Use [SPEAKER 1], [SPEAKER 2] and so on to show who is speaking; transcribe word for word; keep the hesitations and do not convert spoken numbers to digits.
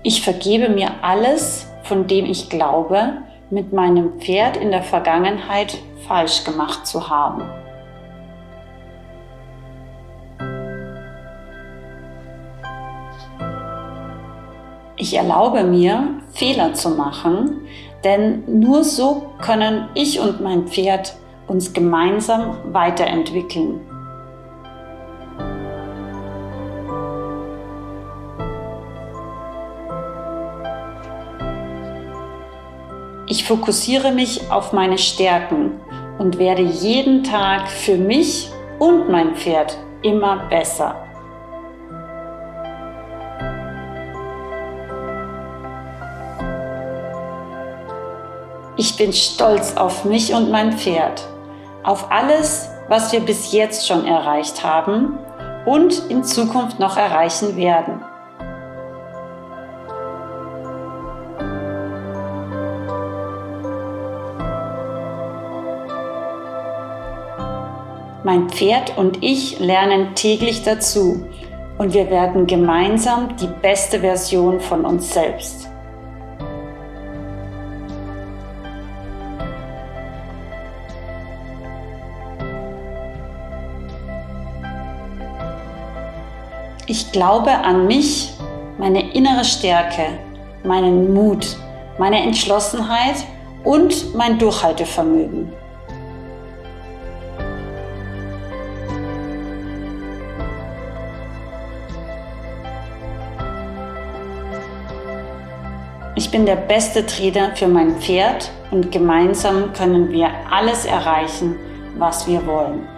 [SPEAKER 1] Ich vergebe mir alles, von dem ich glaube, mit meinem Pferd in der Vergangenheit falsch gemacht zu haben. Ich erlaube mir, Fehler zu machen, denn nur so können ich und mein Pferd uns gemeinsam weiterentwickeln. Ich fokussiere mich auf meine Stärken und werde jeden Tag für mich und mein Pferd immer besser. Ich bin stolz auf mich und mein Pferd, auf alles, was wir bis jetzt schon erreicht haben und in Zukunft noch erreichen werden. Mein Pferd und ich lernen täglich dazu und wir werden gemeinsam die beste Version von uns selbst. Ich glaube an mich, meine innere Stärke, meinen Mut, meine Entschlossenheit und mein Durchhaltevermögen. Ich bin der beste Trainer für mein Pferd und gemeinsam können wir alles erreichen, was wir wollen.